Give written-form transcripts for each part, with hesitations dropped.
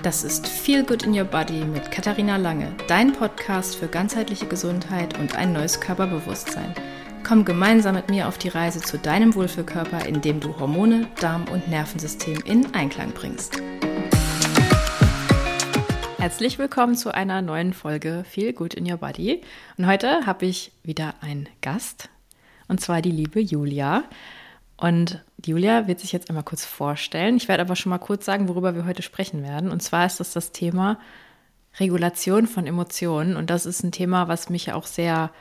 Das ist Feel Good in Your Body mit Katharina Lange, dein Podcast für ganzheitliche Gesundheit und ein neues Körperbewusstsein. Komm gemeinsam mit mir auf die Reise zu deinem Wohlfühlkörper, indem du Hormone, Darm- und Nervensystem in Einklang bringst. Herzlich willkommen zu einer neuen Folge Feel Good in Your Body. Und heute habe ich wieder einen Gast, und zwar die liebe Julia. Und Julia wird sich jetzt einmal kurz vorstellen. Ich werde aber schon mal kurz sagen, worüber wir heute sprechen werden. Und zwar ist das Thema Regulation von Emotionen. Und das ist ein Thema, was mich ja auch sehr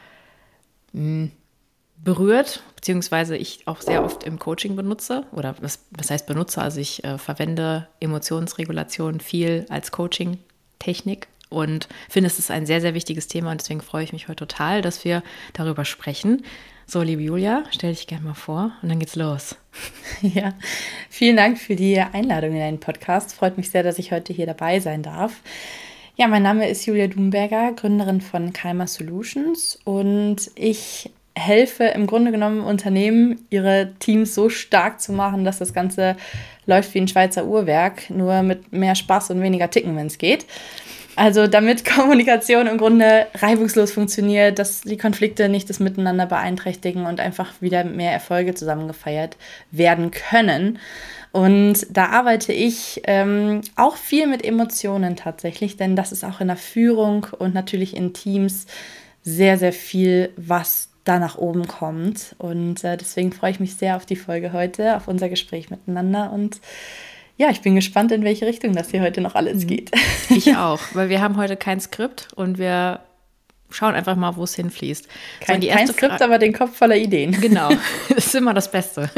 berührt, beziehungsweise ich auch sehr oft im Coaching benutze. Oder was heißt benutze? Also ich verwende Emotionsregulation viel als Coaching-Technik. Und finde, es ist ein sehr, sehr wichtiges Thema. Und deswegen freue ich mich heute total, dass wir darüber sprechen. So, liebe Julia, stell dich gerne mal vor und dann geht's los. Ja, vielen Dank für die Einladung in deinen Podcast. Freut mich sehr, dass ich heute hier dabei sein darf. Ja, mein Name ist Julia Dumberger, Gründerin von Calmer Solutions, und ich helfe im Grunde genommen Unternehmen, ihre Teams so stark zu machen, dass das Ganze läuft wie ein Schweizer Uhrwerk, nur mit mehr Spaß und weniger Ticken, wenn es geht. Also damit Kommunikation im Grunde reibungslos funktioniert, dass die Konflikte nicht das Miteinander beeinträchtigen und einfach wieder mehr Erfolge zusammen gefeiert werden können. Und da arbeite ich auch viel mit Emotionen tatsächlich, denn das ist auch in der Führung und natürlich in Teams sehr, sehr viel, was da nach oben kommt. Und deswegen freue ich mich sehr auf die Folge heute, auf unser Gespräch miteinander, und ja, ich bin gespannt, in welche Richtung das hier heute noch alles geht. Ich auch, weil wir haben heute kein Skript und wir schauen einfach mal, wo es hinfließt. Kein Skript, aber den Kopf voller Ideen. Genau, das ist immer das Beste.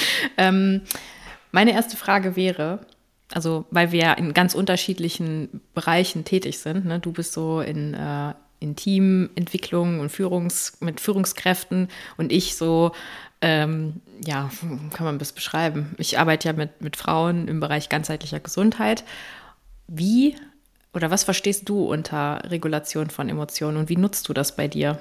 Meine erste Frage wäre, also weil wir ja in ganz unterschiedlichen Bereichen tätig sind, ne? Du bist so in Teamentwicklung und mit Führungskräften und ich so, kann man das beschreiben? Ich arbeite ja mit Frauen im Bereich ganzheitlicher Gesundheit. Wie oder was verstehst du unter Regulation von Emotionen und wie nutzt du das bei dir?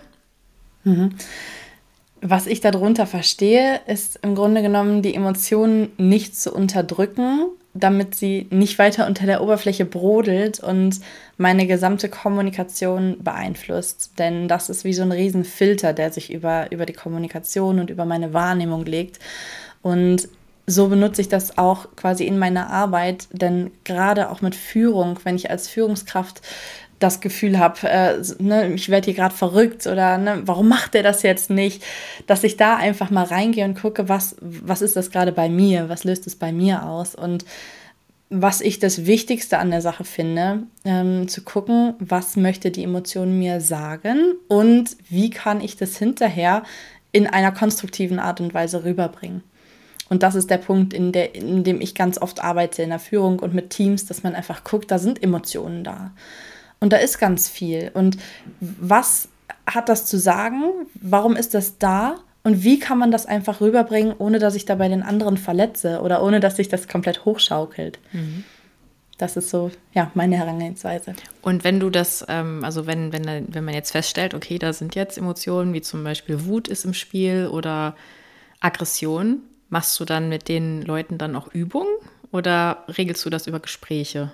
Was ich darunter verstehe, ist im Grunde genommen, die Emotionen nicht zu unterdrücken, damit sie nicht weiter unter der Oberfläche brodelt und meine gesamte Kommunikation beeinflusst. Denn das ist wie so ein Riesenfilter, der sich über die Kommunikation und über meine Wahrnehmung legt. Und so benutze ich das auch quasi in meiner Arbeit, denn gerade auch mit Führung, wenn ich als Führungskraft das Gefühl habe, ich werde hier gerade verrückt oder warum macht der das jetzt nicht, dass ich da einfach mal reingehe und gucke, was ist das gerade bei mir, was löst es bei mir aus, und was ich das Wichtigste an der Sache finde, zu gucken, was möchte die Emotion mir sagen und wie kann ich das hinterher in einer konstruktiven Art und Weise rüberbringen. Und das ist der Punkt, in dem ich ganz oft arbeite in der Führung und mit Teams, dass man einfach guckt, da sind Emotionen da. Und da ist ganz viel. Und was hat das zu sagen? Warum ist das da? Und wie kann man das einfach rüberbringen, ohne dass ich dabei den anderen verletze oder ohne dass sich das komplett hochschaukelt? Mhm. Das ist so, ja, meine Herangehensweise. Und wenn du das, also wenn man jetzt feststellt, okay, da sind jetzt Emotionen, wie zum Beispiel Wut ist im Spiel oder Aggression, machst du dann mit den Leuten dann auch Übungen oder regelst du das über Gespräche?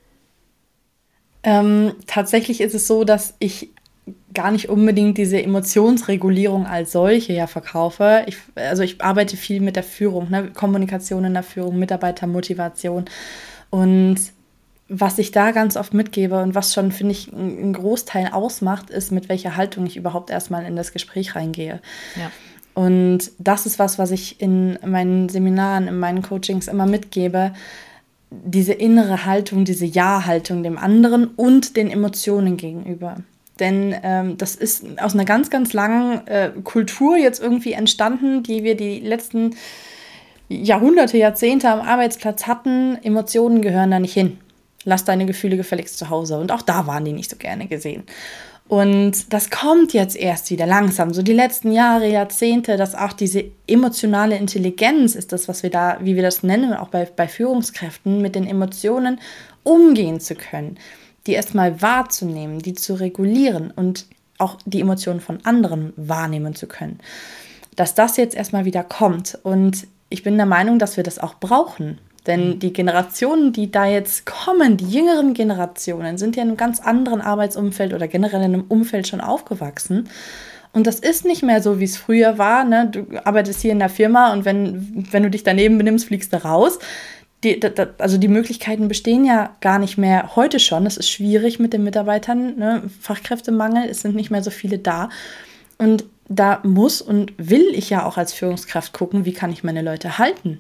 Tatsächlich ist es so, dass ich gar nicht unbedingt diese Emotionsregulierung als solche ja verkaufe. Ich arbeite viel mit der Führung, Kommunikation in der Führung, Mitarbeitermotivation. Und was ich da ganz oft mitgebe und was schon, finde ich, einen Großteil ausmacht, ist, mit welcher Haltung ich überhaupt erstmal in das Gespräch reingehe. Ja. Und das ist was ich in meinen Seminaren, in meinen Coachings immer mitgebe, diese innere Haltung, diese Ja-Haltung dem anderen und den Emotionen gegenüber. Denn das ist aus einer ganz, ganz langen Kultur jetzt irgendwie entstanden, die wir die letzten Jahrhunderte, Jahrzehnte am Arbeitsplatz hatten. Emotionen gehören da nicht hin. Lass deine Gefühle gefälligst zu Hause. Und auch da waren die nicht so gerne gesehen. Und das kommt jetzt erst wieder langsam, so die letzten Jahre, Jahrzehnte, dass auch diese emotionale Intelligenz ist das, was wir da, wie wir das nennen, auch bei Führungskräften, mit den Emotionen umgehen zu können, die erstmal wahrzunehmen, die zu regulieren und auch die Emotionen von anderen wahrnehmen zu können. Dass das jetzt erstmal wieder kommt, und ich bin der Meinung, dass wir das auch brauchen. Denn die Generationen, die da jetzt kommen, die jüngeren Generationen, sind ja in einem ganz anderen Arbeitsumfeld oder generell in einem Umfeld schon aufgewachsen. Und das ist nicht mehr so, wie es früher war. Ne? Du arbeitest hier in der Firma und wenn du dich daneben benimmst, fliegst du raus. Also die Möglichkeiten bestehen ja gar nicht mehr heute schon. Es ist schwierig mit den Mitarbeitern, ne? Fachkräftemangel, es sind nicht mehr so viele da. Und da muss und will ich ja auch als Führungskraft gucken, wie kann ich meine Leute halten.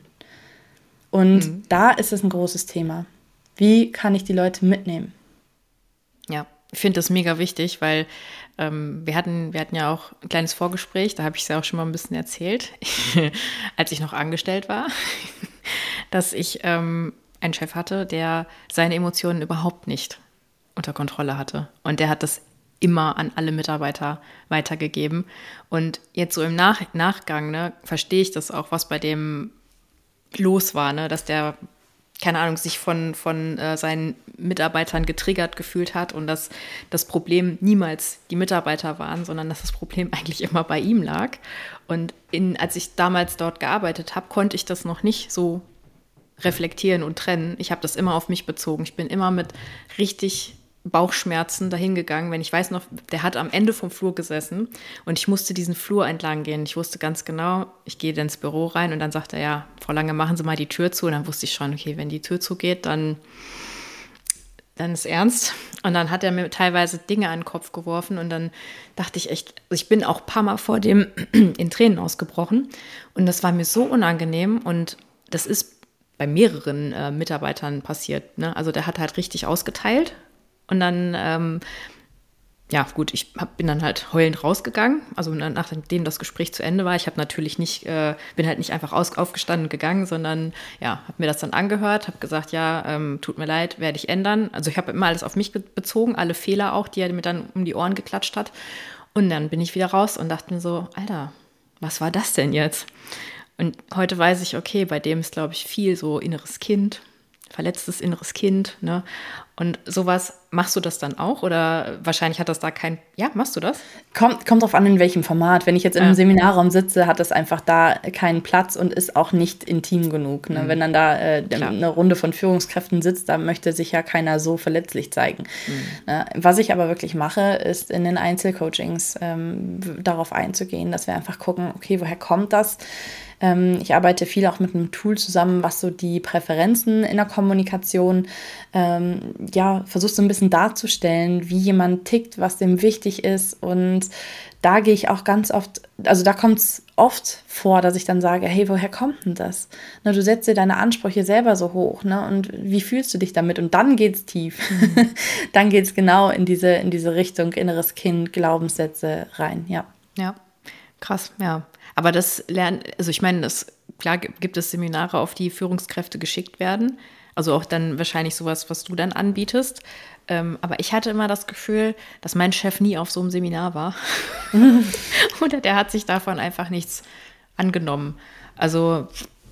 Und da ist es ein großes Thema. Wie kann ich die Leute mitnehmen? Ja, ich finde das mega wichtig, weil wir hatten ja auch ein kleines Vorgespräch, da habe ich es ja auch schon mal ein bisschen erzählt, als ich noch angestellt war, dass ich einen Chef hatte, der seine Emotionen überhaupt nicht unter Kontrolle hatte. Und der hat das immer an alle Mitarbeiter weitergegeben. Und jetzt so im Nachgang, ne, verstehe ich das auch, was bei dem los war, ne, dass der, keine Ahnung, sich von seinen Mitarbeitern getriggert gefühlt hat und dass das Problem niemals die Mitarbeiter waren, sondern dass das Problem eigentlich immer bei ihm lag. Und als ich damals dort gearbeitet habe, konnte ich das noch nicht so reflektieren und trennen. Ich habe das immer auf mich bezogen. Ich bin immer mit richtig Bauchschmerzen dahin gegangen, wenn ich weiß noch, der hat am Ende vom Flur gesessen und ich musste diesen Flur entlang gehen. Ich wusste ganz genau, ich gehe ins Büro rein und dann sagt er, ja, Frau Lange, machen Sie mal die Tür zu. Und dann wusste ich schon, okay, wenn die Tür zugeht, dann ist ernst. Und dann hat er mir teilweise Dinge an den Kopf geworfen und dann dachte ich echt, ich bin auch ein paar Mal vor dem in Tränen ausgebrochen und das war mir so unangenehm und das ist bei mehreren Mitarbeitern passiert, ne? Also der hat halt richtig ausgeteilt. Und dann, ja gut, bin dann halt heulend rausgegangen, also nachdem das Gespräch zu Ende war. Ich habe natürlich bin halt nicht einfach aufgestanden und gegangen, sondern ja, habe mir das dann angehört, habe gesagt, ja, tut mir leid, werde ich ändern. Also ich habe immer alles auf mich bezogen, alle Fehler auch, die er mir dann um die Ohren geklatscht hat. Und dann bin ich wieder raus und dachte mir so, Alter, was war das denn jetzt? Und heute weiß ich, okay, bei dem ist, glaube ich, viel so inneres Kind, verletztes inneres Kind, ne? Und sowas, machst du das dann auch? Oder wahrscheinlich hat das da machst du das? Kommt drauf an, in welchem Format. Wenn ich jetzt in einem Seminarraum sitze, hat das einfach da keinen Platz und ist auch nicht intim genug. Ne? Wenn dann da eine Runde von Führungskräften sitzt, da möchte sich ja keiner so verletzlich zeigen. Ne? Was ich aber wirklich mache, ist in den Einzelcoachings darauf einzugehen, dass wir einfach gucken, okay, woher kommt das? Ich arbeite viel auch mit einem Tool zusammen, was so die Präferenzen in der Kommunikation versucht so ein bisschen darzustellen, wie jemand tickt, was dem wichtig ist. Und da gehe ich auch ganz oft, also da kommt es oft vor, dass ich dann sage, hey, woher kommt denn das? Na, du setzt dir deine Ansprüche selber so hoch, ne? Und wie fühlst du dich damit? Und dann geht's tief. Dann geht's genau in diese Richtung inneres Kind, Glaubenssätze rein, ja. Ja, krass, ja. Aber das lernen, also ich meine, klar gibt es Seminare, auf die Führungskräfte geschickt werden. Also auch dann wahrscheinlich sowas, was du dann anbietest. Aber ich hatte immer das Gefühl, dass mein Chef nie auf so einem Seminar war. Oder der hat sich davon einfach nichts angenommen. Also,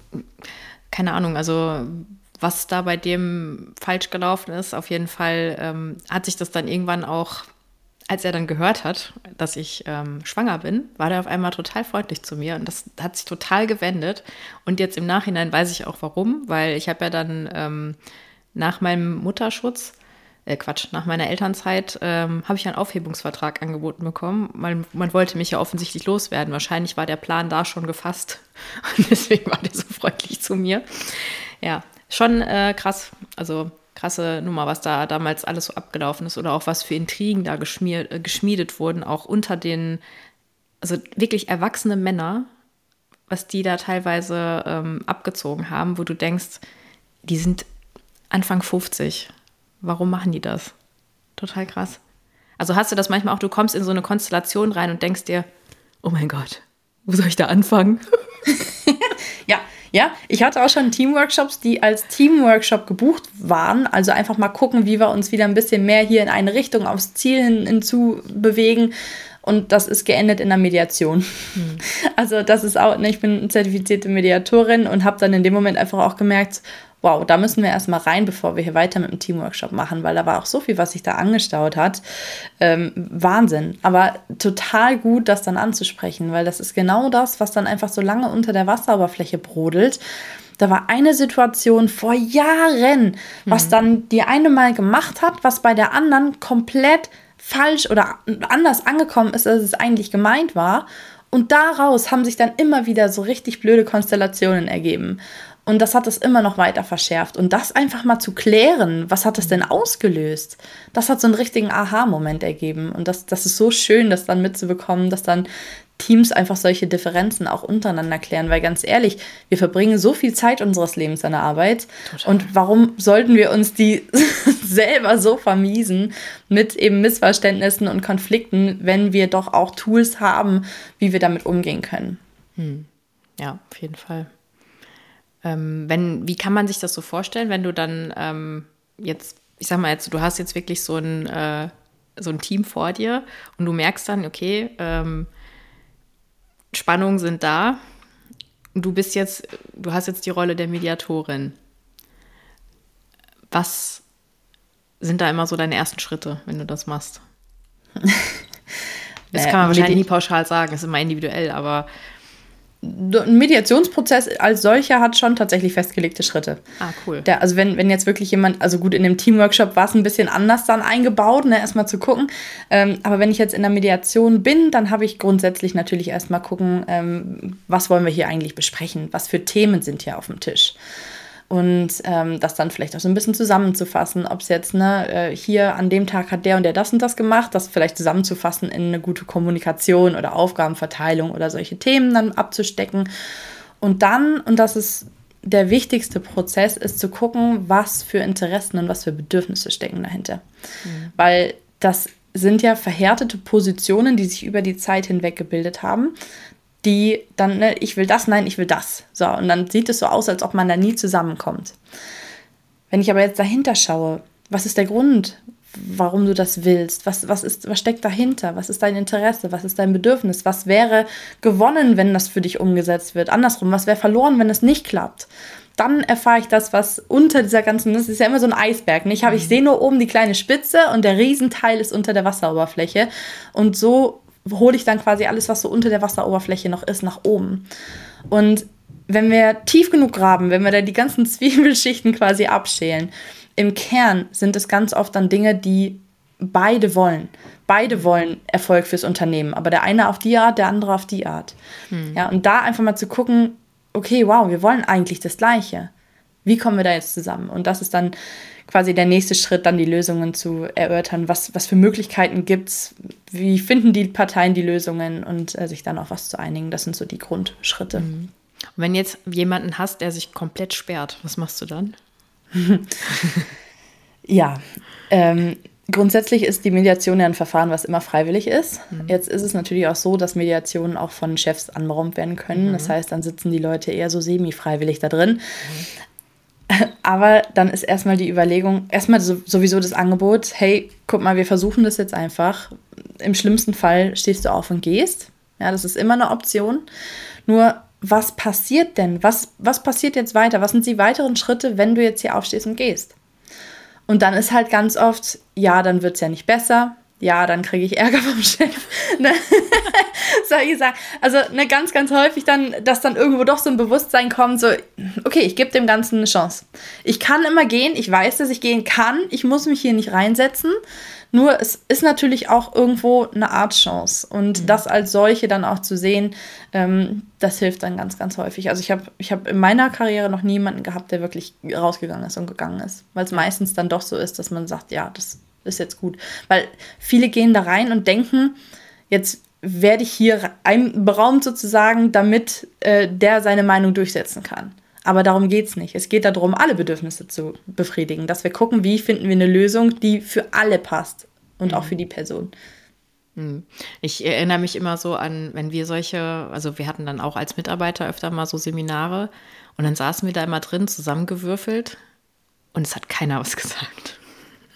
keine Ahnung, also was da bei dem falsch gelaufen ist, auf jeden Fall hat sich das dann irgendwann auch, als er dann gehört hat, dass ich schwanger bin, war der auf einmal total freundlich zu mir und das hat sich total gewendet. Und jetzt im Nachhinein weiß ich auch warum, weil ich habe ja dann nach meinem Mutterschutz, nach meiner Elternzeit, habe ich einen Aufhebungsvertrag angeboten bekommen. Man wollte mich ja offensichtlich loswerden. Wahrscheinlich war der Plan da schon gefasst und deswegen war der so freundlich zu mir. Ja, schon krass, also krasse Nummer, was da damals alles so abgelaufen ist oder auch was für Intrigen da geschmiedet wurden, auch unter den, also wirklich erwachsene Männer, was die da teilweise abgezogen haben, wo du denkst, die sind Anfang 50. Warum machen die das? Total krass. Also hast du das manchmal auch, du kommst in so eine Konstellation rein und denkst dir, oh mein Gott, wo soll ich da anfangen? Ja, ich hatte auch schon Teamworkshops, die als Teamworkshop gebucht waren. Also einfach mal gucken, wie wir uns wieder ein bisschen mehr hier in eine Richtung aufs Ziel hinzu bewegen. und das ist geendet in einer Mediation. Also das ist auch, ne, ich bin zertifizierte Mediatorin und habe dann in dem Moment einfach auch gemerkt, wow, da müssen wir erstmal rein, bevor wir hier weiter mit dem Teamworkshop machen, weil da war auch so viel, was sich da angestaut hat. Wahnsinn. Aber total gut, das dann anzusprechen, weil das ist genau das, was dann einfach so lange unter der Wasseroberfläche brodelt. Da war eine Situation vor Jahren, was dann die eine mal gemacht hat, was bei der anderen komplett falsch oder anders angekommen ist, als es eigentlich gemeint war. Und daraus haben sich dann immer wieder so richtig blöde Konstellationen ergeben. Und das hat es immer noch weiter verschärft. Und das einfach mal zu klären, was hat das denn ausgelöst? Das hat so einen richtigen Aha-Moment ergeben. Und das ist so schön, das dann mitzubekommen, dass dann Teams einfach solche Differenzen auch untereinander klären. Weil ganz ehrlich, wir verbringen so viel Zeit unseres Lebens an der Arbeit. Total. Und warum sollten wir uns die selber so vermiesen mit eben Missverständnissen und Konflikten, wenn wir doch auch Tools haben, wie wir damit umgehen können? Ja, auf jeden Fall. Wie kann man sich das so vorstellen, wenn du dann jetzt, ich sag mal jetzt, du hast jetzt wirklich so ein Team vor dir und du merkst dann, okay, Spannungen sind da und du hast jetzt die Rolle der Mediatorin. Was sind da immer so deine ersten Schritte, wenn du das machst? Das kann man wahrscheinlich nie pauschal sagen, ist immer individuell, aber ein Mediationsprozess als solcher hat schon tatsächlich festgelegte Schritte. Ah, cool. Also wenn jetzt wirklich jemand, also gut, in dem Teamworkshop war es ein bisschen anders dann eingebaut, ne, erstmal zu gucken. Aber wenn ich jetzt in der Mediation bin, dann habe ich grundsätzlich natürlich erstmal gucken, was wollen wir hier eigentlich besprechen? Was für Themen sind hier auf dem Tisch? Und das dann vielleicht auch so ein bisschen zusammenzufassen, ob es jetzt, hier an dem Tag hat der und der das und das gemacht, das vielleicht zusammenzufassen in eine gute Kommunikation oder Aufgabenverteilung oder solche Themen dann abzustecken. Und dann, und das ist der wichtigste Prozess, ist zu gucken, was für Interessen und was für Bedürfnisse stecken dahinter. Weil das sind ja verhärtete Positionen, die sich über die Zeit hinweg gebildet haben, die dann, ne, ich will das, nein, ich will das. So, und dann sieht es so aus, als ob man da nie zusammenkommt. Wenn ich aber jetzt dahinter schaue, was ist der Grund, warum du das willst? Was steckt dahinter? Was ist dein Interesse? Was ist dein Bedürfnis? Was wäre gewonnen, wenn das für dich umgesetzt wird? Andersrum, was wäre verloren, wenn es nicht klappt? Dann erfahre ich das, was unter dieser ganzen, das ist ja immer so ein Eisberg, nicht? Ich sehe nur oben die kleine Spitze und der Riesenteil ist unter der Wasseroberfläche. Und so hole ich dann quasi alles, was so unter der Wasseroberfläche noch ist, nach oben. Und wenn wir tief genug graben, wenn wir da die ganzen Zwiebelschichten quasi abschälen, im Kern sind es ganz oft dann Dinge, die beide wollen. Beide wollen Erfolg fürs Unternehmen, aber der eine auf die Art, der andere auf die Art. Ja, und da einfach mal zu gucken, okay, wow, wir wollen eigentlich das Gleiche. Wie kommen wir da jetzt zusammen? Und das ist dann quasi der nächste Schritt, dann die Lösungen zu erörtern. Was für Möglichkeiten gibt es? Wie finden die Parteien die Lösungen und sich dann auf was zu einigen? Das sind so die Grundschritte. Und wenn jetzt jemanden hast, der sich komplett sperrt, was machst du dann? Ja, grundsätzlich ist die Mediation ja ein Verfahren, was immer freiwillig ist. Jetzt ist es natürlich auch so, dass Mediationen auch von Chefs anberaumt werden können. Das heißt, dann sitzen die Leute eher so semi-freiwillig da drin. Aber dann ist erstmal die Überlegung, erstmal sowieso das Angebot, hey, guck mal, wir versuchen das jetzt einfach. Im schlimmsten Fall stehst du auf und gehst. Ja, das ist immer eine Option. Nur, was passiert denn? Was passiert jetzt weiter? Was sind die weiteren Schritte, wenn du jetzt hier aufstehst und gehst? Und dann ist halt ganz oft, ja, dann wird es ja nicht besser. Ja, dann kriege ich Ärger vom Chef. Solche Sachen. Also ganz, ganz häufig dann, dass dann irgendwo doch so ein Bewusstsein kommt, so, okay, ich gebe dem Ganzen eine Chance. Ich kann immer gehen, ich weiß, dass ich gehen kann, ich muss mich hier nicht reinsetzen. Nur es ist natürlich auch irgendwo eine Art Chance. Und das als solche dann auch zu sehen, das hilft dann ganz, ganz häufig. Also ich hab in meiner Karriere noch niemanden gehabt, der wirklich rausgegangen ist und gegangen ist. Weil es meistens dann doch so ist, dass man sagt, ja, das ist jetzt gut. Weil viele gehen da rein und denken, jetzt werde ich hier einberaumt sozusagen, damit der seine Meinung durchsetzen kann. Aber darum geht es nicht. Es geht darum, alle Bedürfnisse zu befriedigen. Dass wir gucken, wie finden wir eine Lösung, die für alle passt. Und auch für die Person. Ich erinnere mich immer so an, wenn wir also wir hatten dann auch als Mitarbeiter öfter mal so Seminare. Und dann saßen wir da immer drin, zusammengewürfelt. Und es hat keiner was gesagt.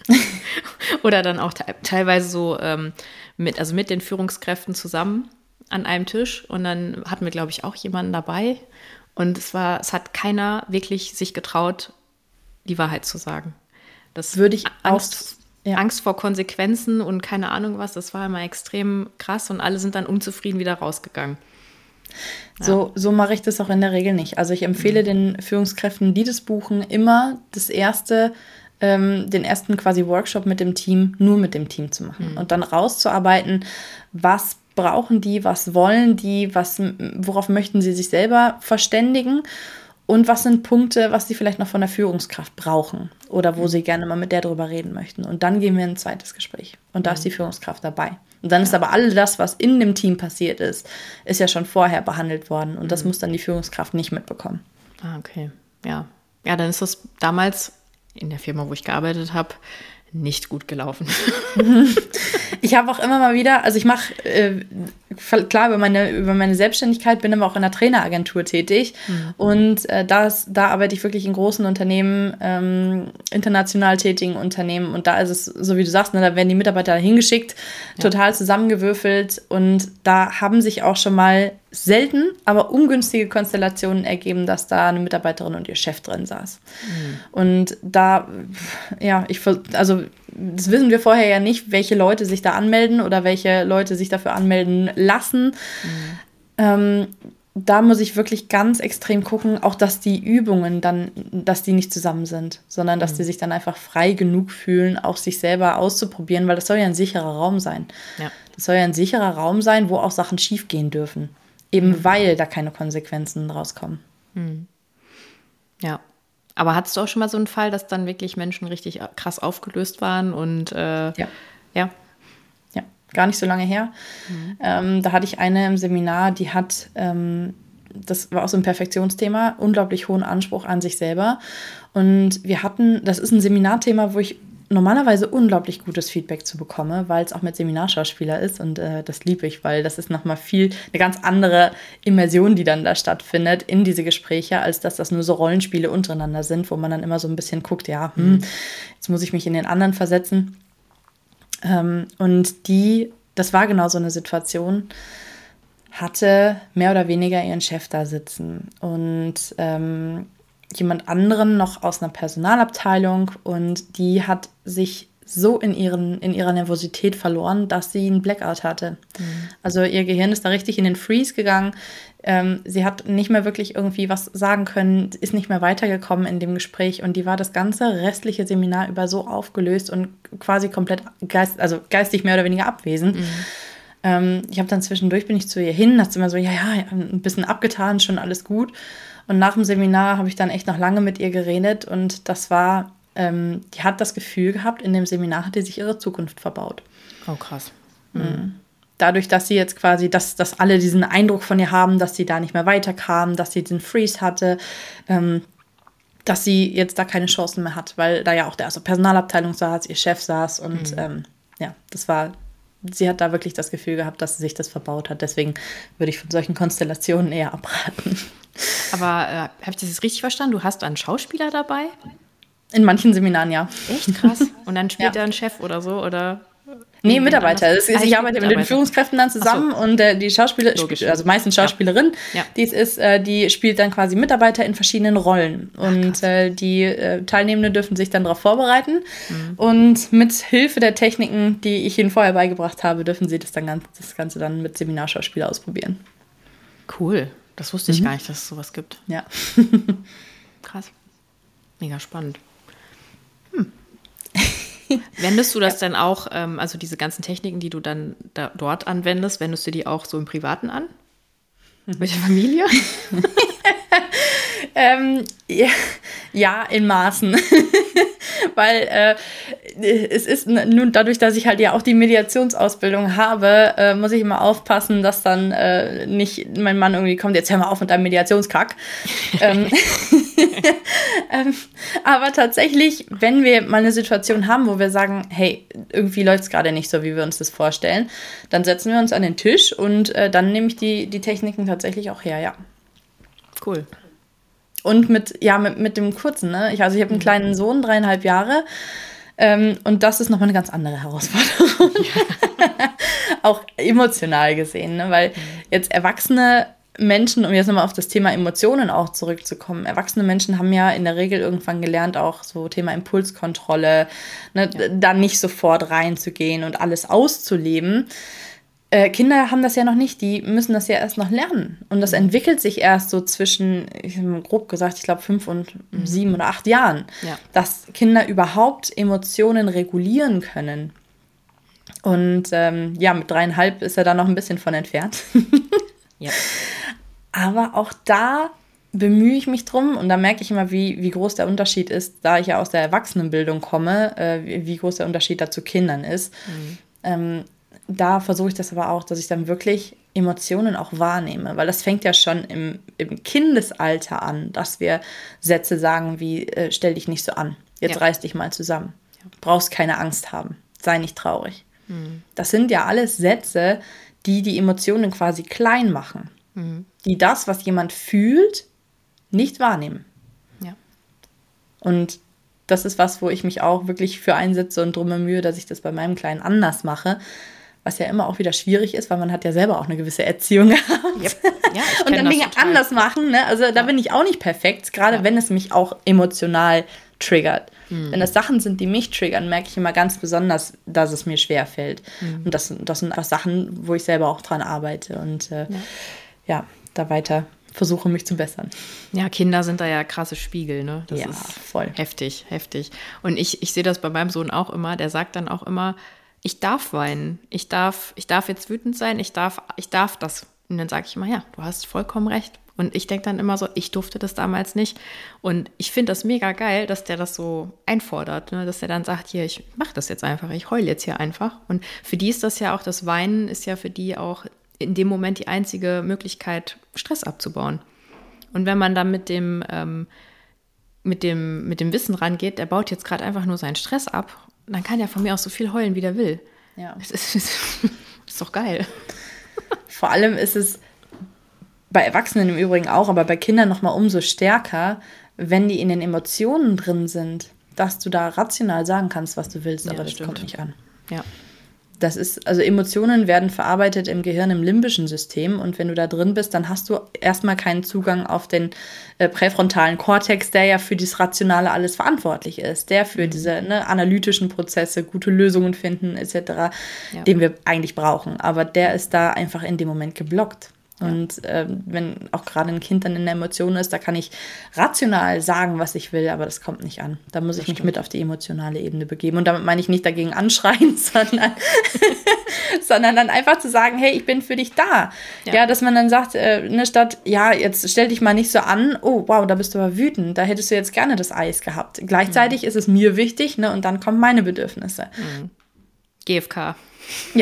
Oder dann auch teilweise so mit den Führungskräften zusammen an einem Tisch. Und dann hatten wir, glaube ich, auch jemanden dabei. Und es hat keiner wirklich sich getraut, die Wahrheit zu sagen. Das würde ich Angst vor Konsequenzen und keine Ahnung was, das war immer extrem krass und alle sind dann unzufrieden wieder rausgegangen. Ja. So mache ich das auch in der Regel nicht. Also ich empfehle den Führungskräften, die das buchen, immer den ersten quasi Workshop mit dem Team, nur mit dem Team zu machen und dann rauszuarbeiten, was brauchen die, was wollen die, worauf möchten sie sich selber verständigen und was sind Punkte, was sie vielleicht noch von der Führungskraft brauchen oder wo sie gerne mal mit der drüber reden möchten. Und dann gehen wir in ein zweites Gespräch und da ist die Führungskraft dabei. Und dann ist aber all das, was in dem Team passiert ist ja schon vorher behandelt worden und das muss dann die Führungskraft nicht mitbekommen. Ah, okay. Ja. Ja, dann ist das damals in der Firma, wo ich gearbeitet habe, nicht gut gelaufen. Ich habe auch immer mal wieder, also ich mache, klar, über meine Selbstständigkeit, bin aber auch in einer Traineragentur tätig. Und da arbeite ich wirklich in großen Unternehmen, international tätigen Unternehmen. Und da ist es, so wie du sagst, ne, da werden die Mitarbeiter hingeschickt, total zusammengewürfelt. Und da haben sich auch schon mal selten, aber ungünstige Konstellationen ergeben, dass da eine Mitarbeiterin und ihr Chef drin saß. Und da, also das wissen wir vorher ja nicht, welche Leute sich da anmelden oder welche Leute sich dafür anmelden lassen. Da muss ich wirklich ganz extrem gucken, auch dass die Übungen dann, dass die nicht zusammen sind, sondern dass die sich dann einfach frei genug fühlen, auch sich selber auszuprobieren, weil das soll ja ein sicherer Raum sein. Ja. Das soll ja ein sicherer Raum sein, wo auch Sachen schiefgehen dürfen. Eben weil da keine Konsequenzen rauskommen. Ja. Aber hattest du auch schon mal so einen Fall, dass dann wirklich Menschen richtig krass aufgelöst waren und ja, gar nicht so lange her. Da hatte ich eine im Seminar, die hat, das war auch so ein Perfektionsthema, unglaublich hohen Anspruch an sich selber. Und das ist ein Seminarthema, wo ich normalerweise unglaublich gutes Feedback zu bekomme, weil es auch mit Seminarschauspieler ist und das liebe ich, weil das ist nochmal eine ganz andere Immersion, die dann da stattfindet in diese Gespräche, als dass das nur so Rollenspiele untereinander sind, wo man dann immer so ein bisschen guckt, jetzt muss ich mich in den anderen versetzen. Und das war genau so eine Situation, hatte mehr oder weniger ihren Chef da sitzen und jemand anderen noch aus einer Personalabteilung und die hat sich so in ihrer Nervosität verloren, dass sie einen Blackout hatte. Also ihr Gehirn ist da richtig in den Freeze gegangen. Sie hat nicht mehr wirklich irgendwie was sagen können, ist nicht mehr weitergekommen in dem Gespräch und die war das ganze restliche Seminar über so aufgelöst und quasi komplett geistig mehr oder weniger abwesend. Ich habe dann zwischendurch, bin ich zu ihr hin, hat sie immer so, ein bisschen abgetan, schon alles gut. Und nach dem Seminar habe ich dann echt noch lange mit ihr geredet und das war, die hat das Gefühl gehabt, in dem Seminar hat sie sich ihre Zukunft verbaut. Oh, krass. Dadurch, dass sie jetzt quasi, dass alle diesen Eindruck von ihr haben, dass sie da nicht mehr weiterkam, dass sie den Freeze hatte, dass sie jetzt da keine Chancen mehr hat, weil da ja auch der Personalabteilung saß, ihr Chef saß und sie hat da wirklich das Gefühl gehabt, dass sie sich das verbaut hat. Deswegen würde ich von solchen Konstellationen eher abraten. Aber habe ich das jetzt richtig verstanden? Du hast einen Schauspieler dabei? In manchen Seminaren, ja. Echt krass. Und dann spielt da ein Chef oder so? Oder nee, Mitarbeiter. Ich arbeite mit den Führungskräften dann zusammen und die Schauspieler, also meistens Schauspielerin, die spielt dann quasi Mitarbeiter in verschiedenen Rollen. Und die Teilnehmenden dürfen sich dann darauf vorbereiten. Und mit Hilfe der Techniken, die ich ihnen vorher beigebracht habe, dürfen sie das Ganze dann mit Seminarschauspieler ausprobieren. Cool. Das wusste ich gar nicht, dass es sowas gibt. Ja. Krass. Mega spannend. Wendest du das denn auch, also diese ganzen Techniken, die du dann dort anwendest, wendest du die auch so im Privaten an? Mit der Familie? Ja, in Maßen. Weil es ist nun dadurch, dass ich halt ja auch die Mediationsausbildung habe, muss ich immer aufpassen, dass dann nicht mein Mann irgendwie kommt, jetzt hör mal auf mit deinem Mediationskack. Aber tatsächlich, wenn wir mal eine Situation haben, wo wir sagen, hey, irgendwie läuft es gerade nicht so, wie wir uns das vorstellen, dann setzen wir uns an den Tisch und dann nehme ich die Techniken tatsächlich auch her, ja. Cool. Und mit dem Kurzen, ne? Ich habe einen kleinen Sohn, 3,5 Jahre. Und das ist nochmal eine ganz andere Herausforderung. Ja. Auch emotional gesehen, ne? Weil jetzt erwachsene Menschen, um jetzt nochmal auf das Thema Emotionen auch zurückzukommen, erwachsene Menschen haben ja in der Regel irgendwann gelernt, auch so Thema Impulskontrolle, ne? Ja. Da nicht sofort reinzugehen und alles auszuleben. Kinder haben das ja noch nicht, die müssen das ja erst noch lernen. Und das entwickelt sich erst so zwischen, ich habe grob gesagt, ich glaube 5 und 7 oder 8 Jahren, dass Kinder überhaupt Emotionen regulieren können. Und mit 3,5 ist er da noch ein bisschen von entfernt. Ja. Aber auch da bemühe ich mich drum und da merke ich immer, wie groß der Unterschied ist, da ich ja aus der Erwachsenenbildung komme, wie groß der Unterschied da zu Kindern ist. Da versuche ich das aber auch, dass ich dann wirklich Emotionen auch wahrnehme, weil das fängt ja schon im Kindesalter an, dass wir Sätze sagen wie, stell dich nicht so an, jetzt reiß dich mal zusammen, brauchst keine Angst haben, sei nicht traurig. Das sind ja alles Sätze, die Emotionen quasi klein machen, die das, was jemand fühlt, nicht wahrnehmen. Ja. Und das ist was, wo ich mich auch wirklich für einsetze und drum bemühe, dass ich das bei meinem Kleinen anders mache, was ja immer auch wieder schwierig ist, weil man hat ja selber auch eine gewisse Erziehung gehabt. Yep. Ja, und dann Dinge anders machen, ne? Also da bin ich auch nicht perfekt, gerade wenn es mich auch emotional triggert. Wenn das Sachen sind, die mich triggern, merke ich immer ganz besonders, dass es mir schwerfällt. Und das sind einfach Sachen, wo ich selber auch dran arbeite und da weiter versuche, mich zu bessern. Ja, Kinder sind da ja krasse Spiegel, ne? Das ist voll heftig. Und ich sehe das bei meinem Sohn auch immer, der sagt dann auch immer, ich darf weinen, ich darf jetzt wütend sein, ich darf das. Und dann sage ich immer, ja, du hast vollkommen recht. Und ich denke dann immer so, ich durfte das damals nicht. Und ich finde das mega geil, dass der das so einfordert, ne? Dass der dann sagt, hier, ich mache das jetzt einfach, ich heule jetzt hier einfach. Und für die ist das ja auch, das Weinen ist ja für die auch in dem Moment die einzige Möglichkeit, Stress abzubauen. Und wenn man dann mit dem Wissen rangeht, der baut jetzt gerade einfach nur seinen Stress ab, dann kann der von mir auch so viel heulen, wie der will. Ja. Das ist doch geil. Vor allem ist es bei Erwachsenen im Übrigen auch, aber bei Kindern noch mal umso stärker, wenn die in den Emotionen drin sind, dass du da rational sagen kannst, was du willst, aber das kommt nicht an. Ja. Das ist, also Emotionen werden verarbeitet im Gehirn im limbischen System und wenn du da drin bist, dann hast du erstmal keinen Zugang auf den präfrontalen Kortex, der ja für das Rationale alles verantwortlich ist, der für diese analytischen Prozesse, gute Lösungen finden etc., den wir eigentlich brauchen. Aber der ist da einfach in dem Moment geblockt. Und wenn auch gerade ein Kind dann in der Emotion ist, da kann ich rational sagen, was ich will, aber das kommt nicht an. Da muss ich mich mit auf die emotionale Ebene begeben. Und damit meine ich nicht dagegen anschreien, sondern dann einfach zu sagen, hey, ich bin für dich da. Ja, dass man dann sagt, statt, ja, jetzt stell dich mal nicht so an, oh, wow, da bist du aber wütend, da hättest du jetzt gerne das Eis gehabt. Gleichzeitig ist es mir wichtig, ne, und dann kommen meine Bedürfnisse. GFK. Ja.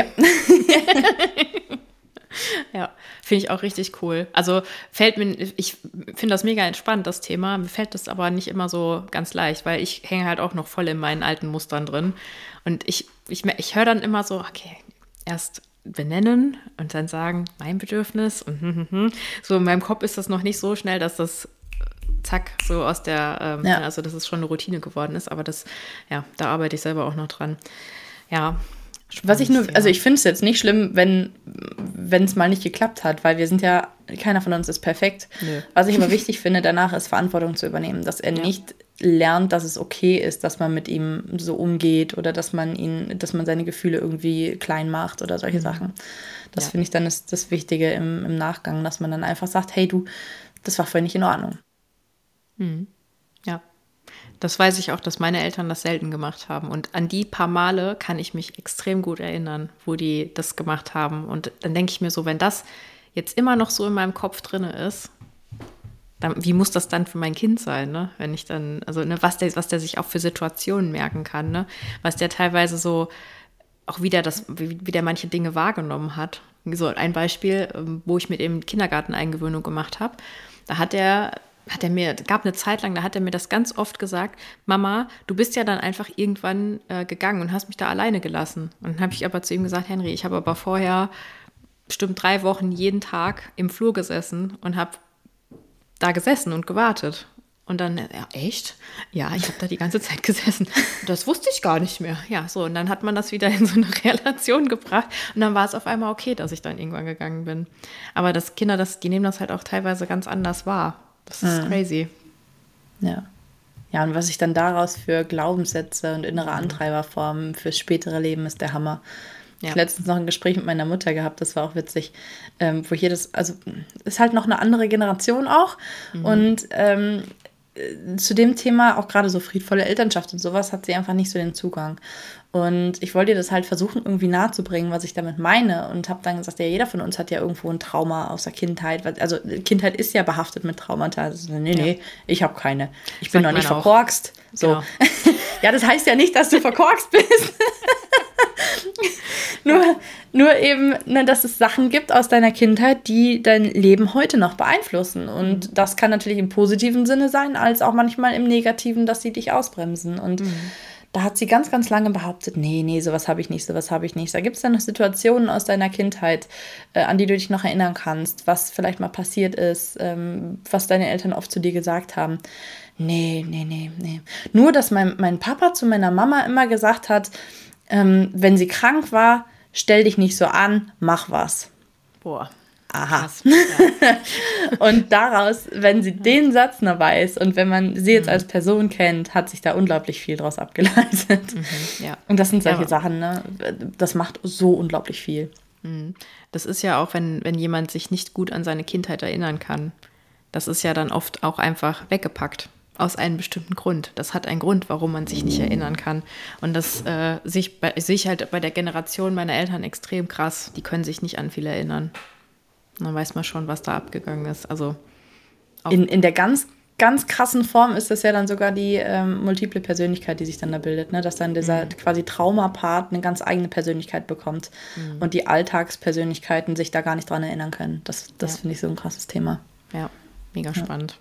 Ja, finde ich auch richtig cool. Also ich finde das mega entspannt, das Thema. Mir fällt das aber nicht immer so ganz leicht, weil ich hänge halt auch noch voll in meinen alten Mustern drin. Und ich höre dann immer so, okay, erst benennen und dann sagen, mein Bedürfnis. Und so in meinem Kopf ist das noch nicht so schnell, dass das zack, so aus der, also dass es schon eine Routine geworden ist. Aber da arbeite ich selber auch noch dran. Ja. Also ich finde es jetzt nicht schlimm, wenn es mal nicht geklappt hat, weil wir sind ja, keiner von uns ist perfekt. Nö. Was ich aber wichtig finde, danach ist Verantwortung zu übernehmen, dass er nicht lernt, dass es okay ist, dass man mit ihm so umgeht oder dass man seine Gefühle irgendwie klein macht oder solche Sachen. Das finde ich dann ist das Wichtige im Nachgang, dass man dann einfach sagt, hey du, das war vorhin nicht in Ordnung. Ja. Das weiß ich auch, dass meine Eltern das selten gemacht haben. Und an die paar Male kann ich mich extrem gut erinnern, wo die das gemacht haben. Und dann denke ich mir so, wenn das jetzt immer noch so in meinem Kopf drin ist, dann, wie muss das dann für mein Kind sein, ne? Wenn ich dann, also was der sich auch für Situationen merken kann, ne? Was der teilweise so auch wie der manche Dinge wahrgenommen hat. So ein Beispiel, wo ich mit ihm Kindergarteneingewöhnung gemacht habe, gab eine Zeit lang, da hat er mir das ganz oft gesagt, Mama, du bist ja dann einfach irgendwann gegangen und hast mich da alleine gelassen. Und dann habe ich aber zu ihm gesagt, Henry, ich habe aber vorher bestimmt 3 Wochen jeden Tag im Flur gesessen und habe da gesessen und gewartet. Und dann, ja, echt? Ja, ich habe da die ganze Zeit gesessen. Das wusste ich gar nicht mehr. Ja, so, und dann hat man das wieder in so eine Relation gebracht. Und dann war es auf einmal okay, dass ich dann irgendwann gegangen bin. Aber Kinder, die nehmen das halt auch teilweise ganz anders wahr. Das ist crazy. Ja. Ja, und was ich dann daraus für Glaubenssätze und innere Antreiberformen fürs spätere Leben ist der Hammer. Ich habe letztens noch ein Gespräch mit meiner Mutter gehabt, das war auch witzig, wo hier also ist halt noch eine andere Generation auch. Und zu dem Thema, auch gerade so friedvolle Elternschaft und sowas, hat sie einfach nicht so den Zugang. Und ich wollte ihr das halt versuchen, irgendwie nahezubringen, was ich damit meine. Und habe dann gesagt, ja, jeder von uns hat ja irgendwo ein Trauma aus der Kindheit. Also Kindheit ist ja behaftet mit Traumata. Also, nee, ich habe keine. Ich bin noch nicht verkorkst. So. Genau. Ja, das heißt ja nicht, dass du verkorkst bist. Nur eben, ne, dass es Sachen gibt aus deiner Kindheit, die dein Leben heute noch beeinflussen. Und das kann natürlich im positiven Sinne sein, als auch manchmal im negativen, dass sie dich ausbremsen. Und da hat sie ganz, ganz lange behauptet, nee, sowas habe ich nicht. Da gibt es dann noch Situationen aus deiner Kindheit, an die du dich noch erinnern kannst, was vielleicht mal passiert ist, was deine Eltern oft zu dir gesagt haben. Nee. Nur, dass mein Papa zu meiner Mama immer gesagt hat, wenn sie krank war, stell dich nicht so an, mach was. Boah. Aha. Krass, ja. Und daraus, wenn sie den Satz noch weiß und wenn man sie jetzt als Person kennt, hat sich da unglaublich viel draus abgeleitet. Ja. Und das sind solche Sachen, ne? Das macht so unglaublich viel. Das ist ja auch, wenn jemand sich nicht gut an seine Kindheit erinnern kann. Das ist ja dann oft auch einfach weggepackt. Aus einem bestimmten Grund. Das hat einen Grund, warum man sich nicht erinnern kann. Und das sehe ich halt bei der Generation meiner Eltern extrem krass. Die können sich nicht an viel erinnern. Und dann weiß man schon, was da abgegangen ist. Also in der ganz, ganz krassen Form ist das ja dann sogar die multiple Persönlichkeit, die sich dann da bildet. Ne? Dass dann dieser quasi Traumapart eine ganz eigene Persönlichkeit bekommt. Und die Alltagspersönlichkeiten sich da gar nicht dran erinnern können. Das finde ich so ein krasses Thema. Ja, mega spannend.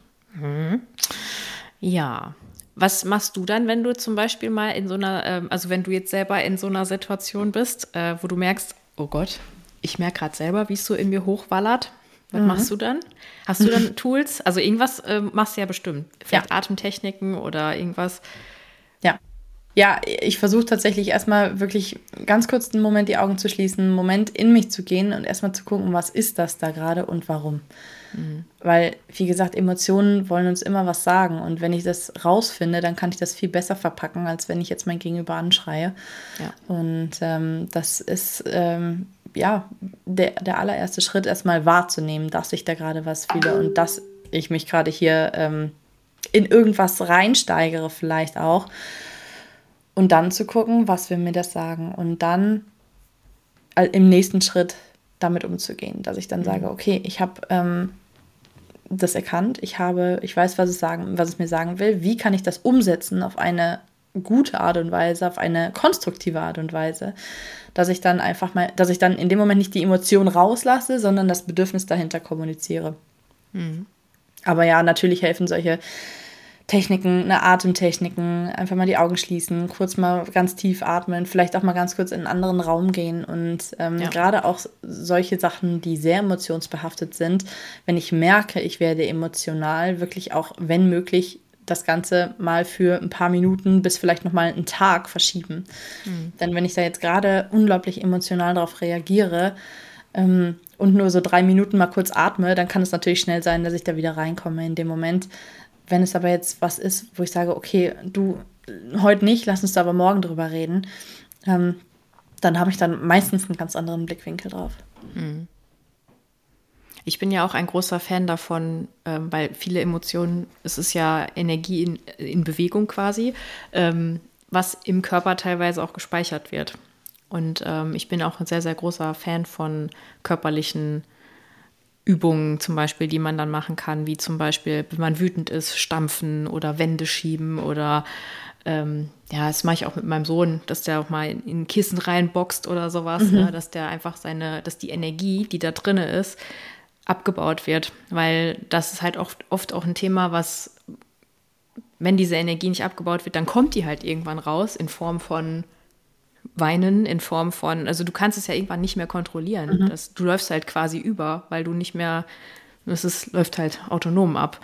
Ja, was machst du dann, wenn du zum Beispiel mal in so einer, also wenn du jetzt selber in so einer Situation bist, wo du merkst, oh Gott, ich merke gerade selber, wie es so in mir hochwallert. Was machst du dann? Hast du dann Tools? Also irgendwas machst du ja bestimmt. Vielleicht Atemtechniken oder irgendwas. Ja, ich versuche tatsächlich erstmal wirklich ganz kurz einen Moment die Augen zu schließen, einen Moment in mich zu gehen und erstmal zu gucken, was ist das da gerade und warum. Weil, wie gesagt, Emotionen wollen uns immer was sagen. Und wenn ich das rausfinde, dann kann ich das viel besser verpacken, als wenn ich jetzt mein Gegenüber anschreie. Ja. Und das ist der allererste Schritt, erstmal wahrzunehmen, dass ich da gerade was fühle und dass ich mich gerade hier in irgendwas reinsteigere vielleicht auch. Und dann zu gucken, was will mir das sagen. Und dann im nächsten Schritt damit umzugehen. Dass ich dann sage, okay, ich habe das erkannt. Ich weiß, was es mir sagen will. Wie kann ich das umsetzen auf eine gute Art und Weise, auf eine konstruktive Art und Weise, dass ich dann in dem Moment nicht die Emotion rauslasse, sondern das Bedürfnis dahinter kommuniziere. Aber ja, natürlich helfen solche Techniken, Atemtechniken, einfach mal die Augen schließen, kurz mal ganz tief atmen, vielleicht auch mal ganz kurz in einen anderen Raum gehen und gerade auch solche Sachen, die sehr emotionsbehaftet sind, wenn ich merke, ich werde emotional, wirklich auch, wenn möglich, das Ganze mal für ein paar Minuten bis vielleicht noch mal einen Tag verschieben. Denn wenn ich da jetzt gerade unglaublich emotional darauf reagiere und nur so 3 Minuten mal kurz atme, dann kann es natürlich schnell sein, dass ich da wieder reinkomme in dem Moment. Wenn es aber jetzt was ist, wo ich sage, okay, du, heute nicht, lass uns da aber morgen drüber reden, dann habe ich dann meistens einen ganz anderen Blickwinkel drauf. Ich bin ja auch ein großer Fan davon, weil viele Emotionen, es ist ja Energie in Bewegung quasi, was im Körper teilweise auch gespeichert wird. Und ich bin auch ein sehr, sehr großer Fan von körperlichen Übungen zum Beispiel, die man dann machen kann, wie zum Beispiel, wenn man wütend ist, stampfen oder Wände schieben oder das mache ich auch mit meinem Sohn, dass der auch mal in ein Kissen reinboxt oder sowas, ne, dass der einfach dass die Energie, die da drinne ist, abgebaut wird, weil das ist halt oft auch ein Thema, was, wenn diese Energie nicht abgebaut wird, dann kommt die halt irgendwann raus in Form von Weinen, in Form von, also du kannst es ja irgendwann nicht mehr kontrollieren. Du läufst halt quasi über, weil du nicht mehr, läuft halt autonom ab.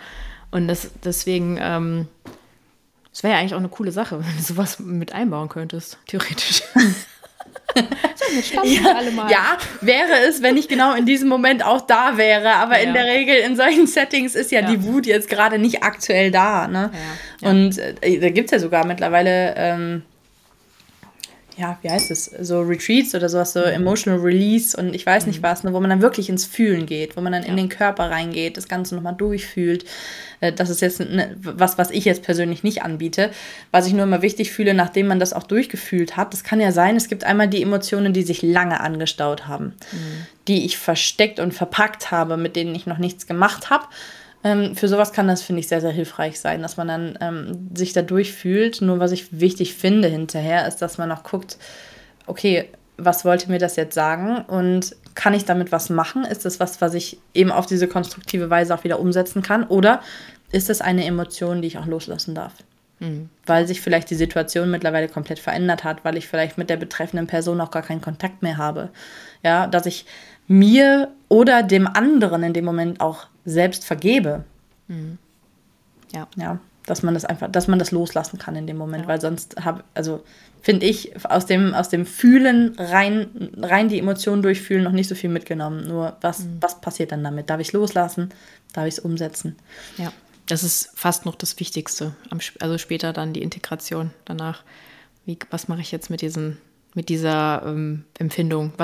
Und deswegen, das wäre ja eigentlich auch eine coole Sache, wenn du sowas mit einbauen könntest, theoretisch. So, jetzt stampfen wir alle mal. Ja, wäre es, wenn ich genau in diesem Moment auch da wäre. Aber in der Regel in solchen Settings ist ja die Wut jetzt gerade nicht aktuell da. Ne? Ja. Und da gibt es ja sogar mittlerweile, wie heißt es, so Retreats oder sowas, so Emotional Release und ich weiß nicht was, ne, wo man dann wirklich ins Fühlen geht, wo man dann in den Körper reingeht, das Ganze nochmal durchfühlt. Das ist jetzt was ich jetzt persönlich nicht anbiete, was ich nur immer wichtig fühle, nachdem man das auch durchgefühlt hat. Das kann ja sein, es gibt einmal die Emotionen, die sich lange angestaut haben, die ich versteckt und verpackt habe, mit denen ich noch nichts gemacht habe. Für sowas kann das, finde ich, sehr, sehr hilfreich sein, dass man dann sich da durchfühlt. Nur was ich wichtig finde hinterher, ist, dass man auch guckt, okay, was wollte mir das jetzt sagen und kann ich damit was machen? Ist das was ich eben auf diese konstruktive Weise auch wieder umsetzen kann? Oder ist das eine Emotion, die ich auch loslassen darf? Weil sich vielleicht die Situation mittlerweile komplett verändert hat, weil ich vielleicht mit der betreffenden Person auch gar keinen Kontakt mehr habe. Ja, dass ich mir oder dem anderen in dem Moment auch selbst vergebe. Ja, dass man das loslassen kann in dem Moment, weil sonst finde ich, aus dem Fühlen rein die Emotionen durchfühlen noch nicht so viel mitgenommen. Nur was passiert dann damit? Darf ich es loslassen? Darf ich es umsetzen? Ja, das ist fast noch das Wichtigste. Also später dann die Integration danach. Was mache ich jetzt mit dieser Empfindung?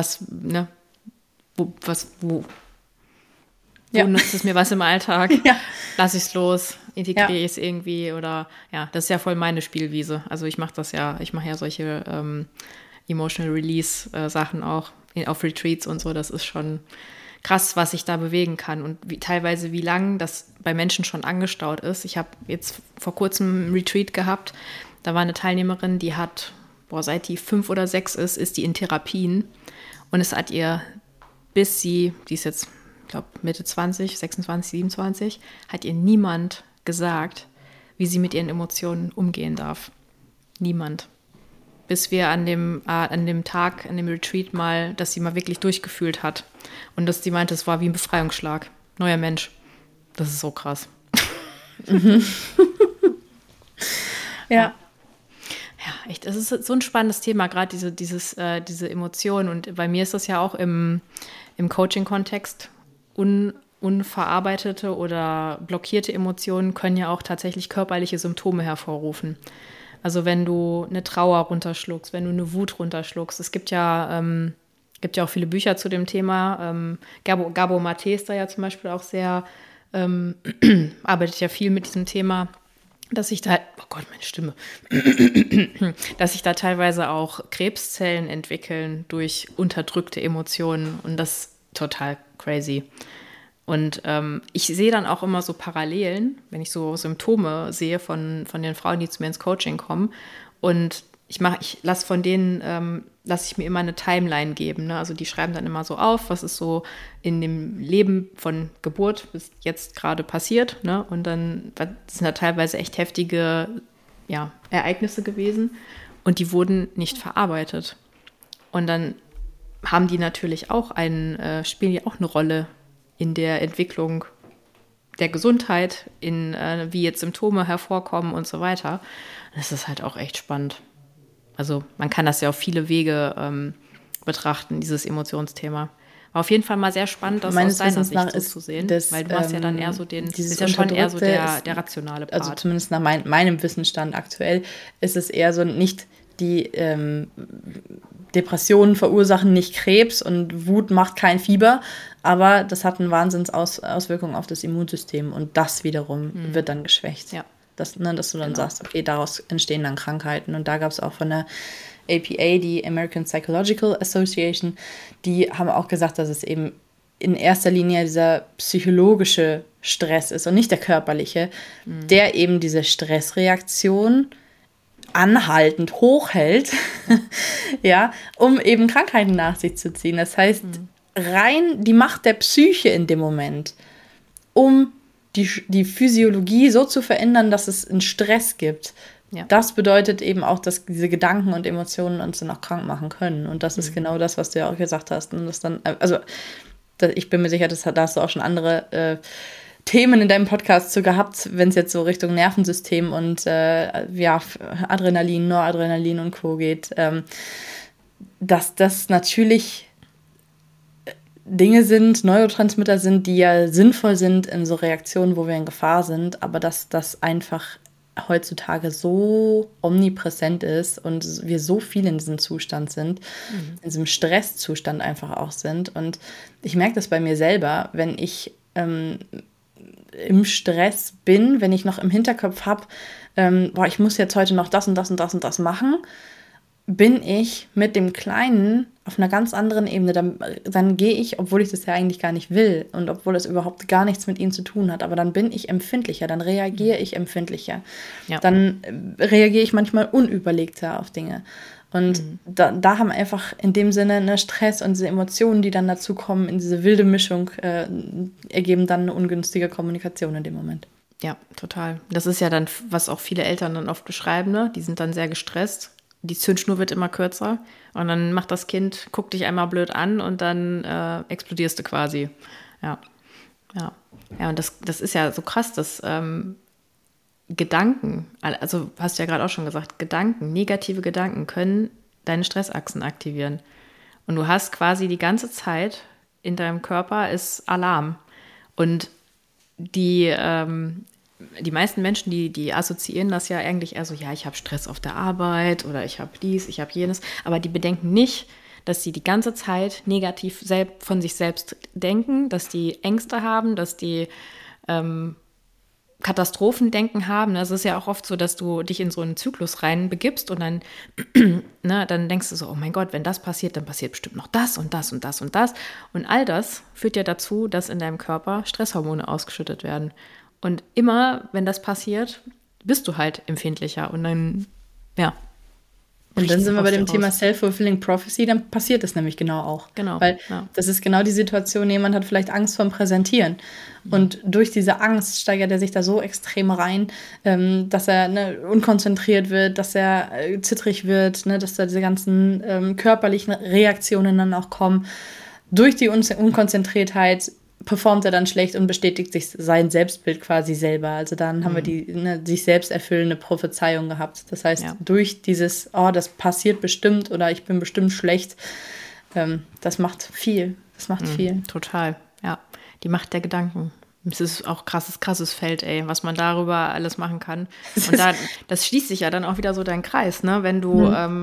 Wo nutzt es mir was im Alltag? Lasse ich es los? Integriere ich es irgendwie? Oder das ist ja voll meine Spielwiese. Also ich mache ja solche Emotional Release Sachen auch auf Retreats und so. Das ist schon krass, was ich da bewegen kann und wie lang das bei Menschen schon angestaut ist. Ich habe jetzt vor kurzem einen Retreat gehabt. Da war eine Teilnehmerin, die hat, seit die 5 oder 6 ist die in Therapien. Und es hat ihr, bis die ist jetzt, ich glaube, Mitte 20, 26, 27, hat ihr niemand gesagt, wie sie mit ihren Emotionen umgehen darf. Niemand. Bis wir an dem Tag, an dem Retreat mal, dass sie mal wirklich durchgefühlt hat. Und dass sie meinte, es war wie ein Befreiungsschlag. Neuer Mensch. Das ist so krass. Ja, echt. Das ist so ein spannendes Thema, gerade diese Emotionen. Und bei mir ist das ja auch im Coaching-Kontext unverarbeitete oder blockierte Emotionen können ja auch tatsächlich körperliche Symptome hervorrufen. Also wenn du eine Trauer runterschluckst, wenn du eine Wut runterschluckst. Es gibt ja auch viele Bücher zu dem Thema. Gabor Maté ist da ja zum Beispiel auch sehr, arbeitet ja viel mit diesem Thema, dass sich da, oh Gott, meine Stimme, dass sich da teilweise auch Krebszellen entwickeln durch unterdrückte Emotionen und das ist total crazy. Und ich sehe dann auch immer so Parallelen, wenn ich so Symptome sehe von den Frauen, die zu mir ins Coaching kommen. Und ich lasse ich mir immer eine Timeline geben. Ne? Also die schreiben dann immer so auf, was ist so in dem Leben von Geburt bis jetzt gerade passiert. Ne? Und dann sind da teilweise echt heftige Ereignisse gewesen. Und die wurden nicht verarbeitet. Und dann haben die natürlich auch spielen ja auch eine Rolle in der Entwicklung der Gesundheit, wie jetzt Symptome hervorkommen und so weiter. Das ist halt auch echt spannend. Also man kann das ja auf viele Wege betrachten, dieses Emotionsthema. War auf jeden Fall mal sehr spannend, das aus deiner Sicht so zu sehen, weil du hast ja dann eher so ist ja schon eher so der rationale Part. Also zumindest nach meinem Wissensstand aktuell ist es eher so nicht die Depressionen verursachen nicht Krebs und Wut macht kein Fieber, aber das hat eine Wahnsinnsauswirkung auf das Immunsystem und das wiederum wird dann geschwächt. Ja. Dass du dann sagst, okay, daraus entstehen dann Krankheiten. Und da gab es auch von der APA, die American Psychological Association, die haben auch gesagt, dass es eben in erster Linie dieser psychologische Stress ist und nicht der körperliche, der eben diese Stressreaktion anhaltend hochhält, ja, um eben Krankheiten nach sich zu ziehen. Das heißt, rein die Macht der Psyche in dem Moment, um die Physiologie so zu verändern, dass es einen Stress gibt. Ja. Das bedeutet eben auch, dass diese Gedanken und Emotionen uns dann auch krank machen können. Und das ist genau das, was du ja auch gesagt hast. Und das dann, also ich bin mir sicher, da hast du auch schon andere Themen in deinem Podcast zu gehabt, wenn es jetzt so Richtung Nervensystem und Adrenalin, Noradrenalin und Co. geht, dass das natürlich Dinge sind, Neurotransmitter sind, die ja sinnvoll sind in so Reaktionen, wo wir in Gefahr sind, aber dass das einfach heutzutage so omnipräsent ist und wir so viel in diesem Zustand sind, in diesem Stresszustand einfach auch sind. Und ich merke das bei mir selber, wenn ich im Stress bin, wenn ich noch im Hinterkopf habe, ich muss jetzt heute noch das und das und das und das machen, bin ich mit dem Kleinen auf einer ganz anderen Ebene. Dann gehe ich, obwohl ich das ja eigentlich gar nicht will und obwohl es überhaupt gar nichts mit ihm zu tun hat, aber dann bin ich empfindlicher, dann reagiere ich empfindlicher. Ja. Dann reagiere ich manchmal unüberlegter auf Dinge. Und da haben einfach in dem Sinne Stress und diese Emotionen, die dann dazu kommen, in diese wilde Mischung, ergeben dann eine ungünstige Kommunikation in dem Moment. Ja, total. Das ist ja dann, was auch viele Eltern dann oft beschreiben, ne? Die sind dann sehr gestresst. Die Zündschnur wird immer kürzer und dann macht das Kind, guckt dich einmal blöd an und dann explodierst du quasi. Ja, und das ist ja so krass, dass Gedanken, also hast du ja gerade auch schon gesagt, negative Gedanken können deine Stressachsen aktivieren. Und du hast quasi die ganze Zeit in deinem Körper ist Alarm. Und die meisten Menschen, die assoziieren das ja eigentlich eher so, ja, ich habe Stress auf der Arbeit oder ich habe dies, ich habe jenes, aber die bedenken nicht, dass sie die ganze Zeit negativ von sich selbst denken, dass die Ängste haben, dass die Katastrophendenken haben. Es ist ja auch oft so, dass du dich in so einen Zyklus rein begibst und dann, dann denkst du so, oh mein Gott, wenn das passiert, dann passiert bestimmt noch das und das und das und das. Und all das führt ja dazu, dass in deinem Körper Stresshormone ausgeschüttet werden. Und immer, wenn das passiert, bist du halt empfindlicher und dann, ja. Und dann sind wir bei dem Thema Self-Fulfilling Prophecy, dann passiert das nämlich genau auch. Genau. Weil das ist genau die Situation, jemand hat vielleicht Angst vorm Präsentieren. Und durch diese Angst steigert er sich da so extrem rein, dass er unkonzentriert wird, dass er zittrig wird, dass da diese ganzen körperlichen Reaktionen dann auch kommen. Durch die Unkonzentriertheit performt er dann schlecht und bestätigt sich sein Selbstbild quasi selber. Also dann haben wir die sich selbst erfüllende Prophezeiung gehabt. Das heißt, durch dieses, das passiert bestimmt oder ich bin bestimmt schlecht, das macht viel. Das macht viel. Total, ja. Die Macht der Gedanken. Es ist auch krasses Feld, was man darüber alles machen kann. Und das schließt sich ja dann auch wieder so dein Kreis, ne? Wenn du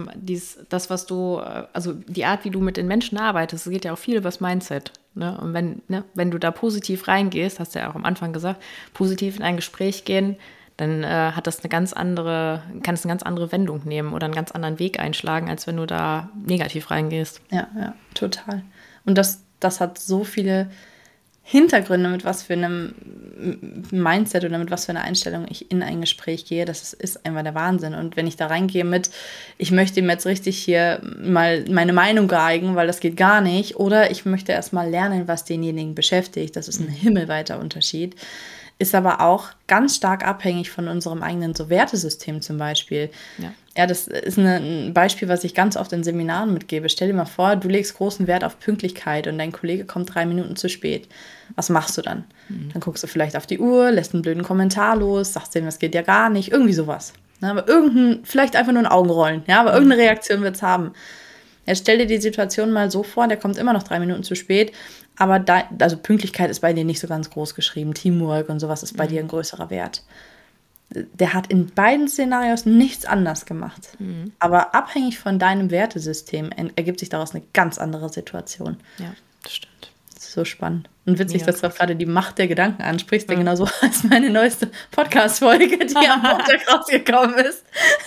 also die Art, wie du mit den Menschen arbeitest, es geht ja auch viel über das Mindset. Ne? Und wenn du da positiv reingehst, hast du ja auch am Anfang gesagt, positiv in ein Gespräch gehen, dann kann es eine ganz andere Wendung nehmen oder einen ganz anderen Weg einschlagen, als wenn du da negativ reingehst. Ja, total. Und das hat so viele Hintergründe, mit was für einem Mindset oder mit was für einer Einstellung ich in ein Gespräch gehe, das ist einfach der Wahnsinn. Und wenn ich da reingehe ich möchte ihm jetzt richtig hier mal meine Meinung geigen, weil das geht gar nicht, oder ich möchte erst mal lernen, was denjenigen beschäftigt, das ist ein himmelweiter Unterschied, ist aber auch ganz stark abhängig von unserem eigenen so Wertesystem zum Beispiel. Ja, das ist ein Beispiel, was ich ganz oft in Seminaren mitgebe. Stell dir mal vor, du legst großen Wert auf Pünktlichkeit und dein Kollege kommt 3 Minuten zu spät. Was machst du dann? Dann guckst du vielleicht auf die Uhr, lässt einen blöden Kommentar los, sagst dem, das geht ja gar nicht, irgendwie sowas. Ja, aber vielleicht einfach nur ein Augenrollen, ja, aber irgendeine Reaktion wird es haben. Jetzt stell dir die Situation mal so vor, der kommt immer noch 3 Minuten zu spät, aber also Pünktlichkeit ist bei dir nicht so ganz groß geschrieben, Teamwork und sowas ist bei dir ein größerer Wert. Der hat in beiden Szenarios nichts anders gemacht. Aber abhängig von deinem Wertesystem ergibt sich daraus eine ganz andere Situation. Ja, das stimmt. Das ist so spannend. Und witzig, dass du auch gerade die Macht der Gedanken ansprichst, denn genau so als meine neueste Podcast-Folge, die am Montag rausgekommen ist.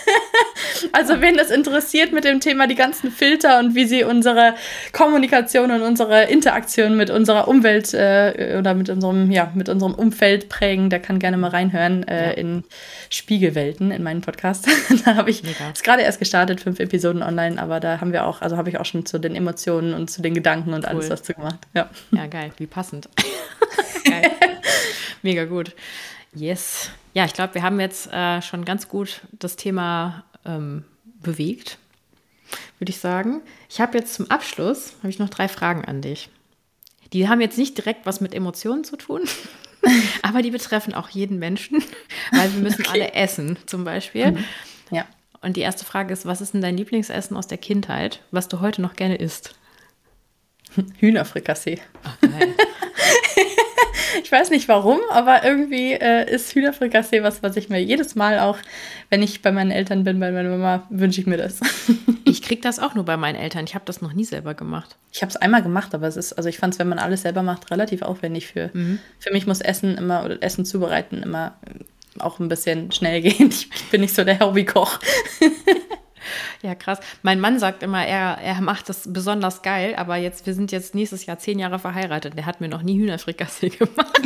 Also wen das interessiert mit dem Thema die ganzen Filter und wie sie unsere Kommunikation und unsere Interaktion mit unserer Umwelt oder mit unserem Umfeld prägen, der kann gerne mal reinhören in Spiegelwelten in meinen Podcast. Da habe ich es gerade erst gestartet, 5 Episoden online, aber da habe ich auch schon zu den Emotionen und zu den Gedanken und alles dazu gemacht. Ja, geil, wie passend. Geil. Mega gut. Yes. Ja, ich glaube, wir haben jetzt schon ganz gut das Thema bewegt, würde ich sagen. Ich habe jetzt zum Abschluss noch 3 Fragen an dich. Die haben jetzt nicht direkt was mit Emotionen zu tun, Aber die betreffen auch jeden Menschen, weil wir müssen alle essen, zum Beispiel. Ja. Und die erste Frage ist, was ist denn dein Lieblingsessen aus der Kindheit, was du heute noch gerne isst? Hühnerfrikassee. Ach, geil. Ich weiß nicht warum, aber irgendwie ist Hühnerfrikassee was ich mir jedes Mal auch, wenn ich bei meinen Eltern bin, bei meiner Mama, wünsche ich mir das. Ich kriege das auch nur bei meinen Eltern. Ich habe das noch nie selber gemacht. Ich habe es einmal gemacht, aber ich fand es, wenn man alles selber macht, relativ aufwendig für. Für mich muss Essen zubereiten immer auch ein bisschen schnell gehen. Ich bin nicht so der Hobbykoch. Ja, krass. Mein Mann sagt immer, er macht das besonders geil, aber wir sind jetzt nächstes Jahr 10 Jahre verheiratet. Der hat mir noch nie Hühnerfrikassee gemacht.